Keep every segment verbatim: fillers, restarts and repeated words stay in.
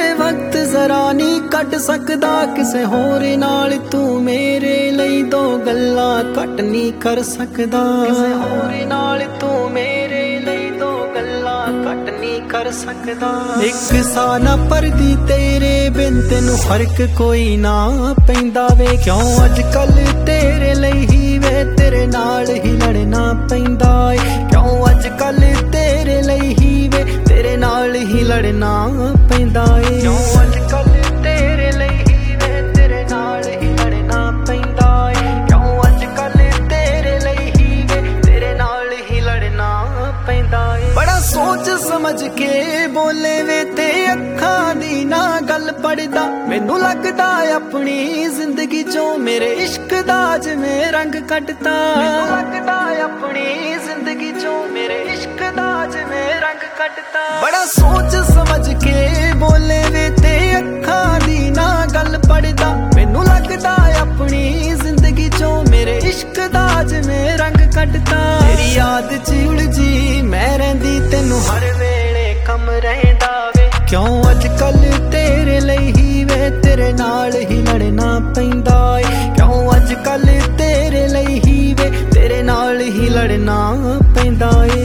ਵੇ ਵਕਤ ਜ਼ਰਾ ਨਹੀਂ ਕੱਢ ਸਕਦਾ ਕਿਸੇ ਹੋਰ ਨਾਲ, ਤੂੰ ਮੇਰੇ ਲਈ ਦੋ ਗੱਲਾਂ ਘੱਟ ਨਹੀਂ ਕਰ ਸਕਦਾ। ਕਿਸੇ ਹੋਰ ਨਾਲ ਤੂੰ ਮੇਰੇ ਲਈ ਦੋ ਗੱਲਾਂ ਘੱਟ ਨਹੀਂ ਕਰ ਸਕਦਾ। ਇੱਕ ਸਾਹ ਨਾ ਪਰਦੀ ਤੇਰੇ ਬਿਨ ਤੈਨੂੰ ਫਰਕ ਕੋਈ ਨਾ ਪੈਂਦਾ ਵੇ, ਕਿਉਂ ਅੱਜ ਕੱਲ ਤੇਰੇ ਲਈ ਹੀ ਵੇ ਤੇਰੇ ਨਾਲ ਹੀ ਲੜਨਾ ਪੈਂਦਾ ਏ, ਕਿਉਂ ਅੱਜ ਕੱਲ ਤੇਰੇ ਲਈ ਹੀ ਵੇ ਤੇਰੇ ਨਾਲ ਹੀ ਲੜਨਾ ਪੈਂਦਾ ਏ, ਕਿਉਂ ਅੱਜ ਕੱਲ ਤੇਰੇ ਲਈ ਹੀ ਵੇ ਤੇਰੇ ਨਾਲ ਹੀ ਲੜਨਾ ਪੈਂਦਾ ਏ, ਕਿਉਂ ਅੱਜ ਕੱਲ ਤੇਰੇ ਲਈ ਹੀ ਵੇ ਤੇਰੇ ਨਾਲ ਹੀ ਲੜਨਾ ਪੈਂਦਾ ਏ। ਬੜਾ ਸੋਚ ਸਮਝ ਕੇ ਬੋਲੇ ਵੇ ਤੇ ਅੱਖਾਂ ਦੀ ਨਾ ਗੱਲ ਪੜਦਾ, ਮੈਨੂੰ ਲੱਗਦਾ ਆਪਣੀ ਜ਼ਿੰਦਗੀ ਚੋਂ ਮੇਰੇ ਇਸ਼ਕ ਦਾ ਜਿਵੇਂ ਰੰਗ ਕੱਟਤਾ, ਮੈਨੂੰ ਲੱਗਦਾ ਆਪਣੀ ਜ਼ਿੰਦਗੀ ਚੋਂ ਮੇਰੇ ਇਸ਼ਕ ਦਾ ਜਿਵੇਂ ਰੰਗ ਕੱਟਤਾ। ਬੜਾ ਸੋਚ ਸਮਝ ਕੇ ਬੋਲੇ ਵੇ ਤੇ ਅੱਖਾਂ ਦੀ ਨਾ ਗੱਲ ਪੜਦਾ, ਮੈਨੂੰ ਲੱਗਦਾ ਆਪਣੀ ਜ਼ਿੰਦਗੀ ਚੋਂ ਮੇਰੇ ਇਸ਼ਕ ਦਾ ਜਿਵੇਂ ਰੰਗ ਕੱਟਤਾ। ਤੇਰੀ ਯਾਦ ਚ ਉਲਝੀ ਮੈਂ ਰਹਿੰਦੀ ਤੈਨੂੰ ਹਰ ਵੇਲੇ ਕਮ ਰਹਿੰਦਾ ਵੇ, ਕਿਉਂ ਅੱਜ ਕੱਲ ਤੇਰੇ ਲਈ ਹੀ ਵੇ ਤੇਰੇ ਨਾਲ ਹੀ ਲੜਨਾ ਪੈਂਦਾ ਏ, ਕਿਉਂ ਅੱਜ ਕੱਲ ਤੇਰੇ ਲਈ ਹੀ ਵੇ ਤੇਰੇ ਨਾਲ ਹੀ ਲੜਨਾ ਪੈਂਦਾ ਏ।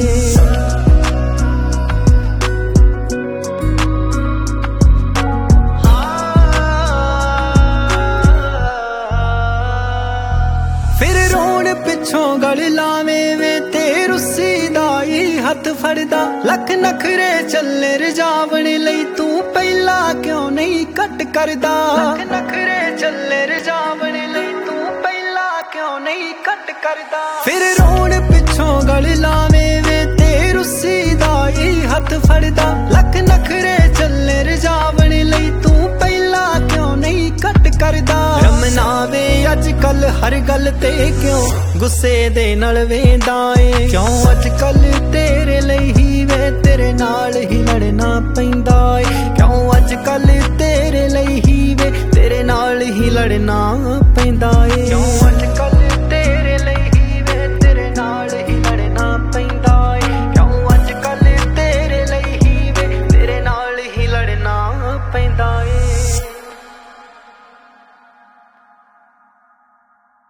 ਫਿਰ ਰੋਣ ਪਿੱਛੋਂ ਗਲ ਲਾਵੇਂ ਵੇ ਤੇ ਰੁੱਸੀ ਦਾ ਹੀ ਹੱਥ ਫੜਦਾ, ਲੱਖ ਨਖਰੇ ਚੱਲੇ ਰਜਾਵਣ ਲਈ ਤੂੰ ਪਹਿਲਾਂ ਕਿਉਂ ਨਹੀਂ ਕੱਟ ਕਰਦਾ, ਲੱਖ ਨਖਰੇ ਚੱਲੇ ਰਜਾਵਣ ਲਈ ਤੂੰ ਪਹਿਲਾਂ ਕਿਉਂ ਨਹੀਂ ਕੱਟ ਕਰਦਾ। ਫਿਰ ਰੋਣ ਪਿੱਛੋਂ ਗਲ ਲਾਵੇਂ ਵੇ ਤੇ ਰੁੱਸੀ ਦਾ ਹੀ ਹੱਥ ਫੜਦਾ, ਲੱਖ ਨਖਰੇ ਚੱਲੇ ਰਜਾਵਣ ਲਈ ਤੂੰ ਪਹਿਲਾਂ ਕਿਉਂ ਨਹੀਂ ਕੱਟ ਕਰਦਾ। ਰਮਨਾ ਵੇ ਅੱਜ ਕੱਲ ਹਰ ਗੱਲ ਤੇ ਕਿਉਂ ਗੁੱਸੇ ਦੇ ਨਾਲ ਵੇਂਦਾ ਏ, ਕਿਉਂ ਅੱਜ ਕੱਲ ਤੇਰੇ ਲਈ ਹੀ ਵੇ ਤੇਰੇ ਨਾਲ ਹੀ ਲੜਨਾ ਪੈਂਦਾ ਏ, ਕਿਉਂ ਅੱਜ ਕੱਲ ਤੇਰੇ ਲਈ ਹੀ ਵੇ ਤੇਰੇ ਨਾਲ ਹੀ ਲੜਨਾ ਪੈਂਦਾ ਏ।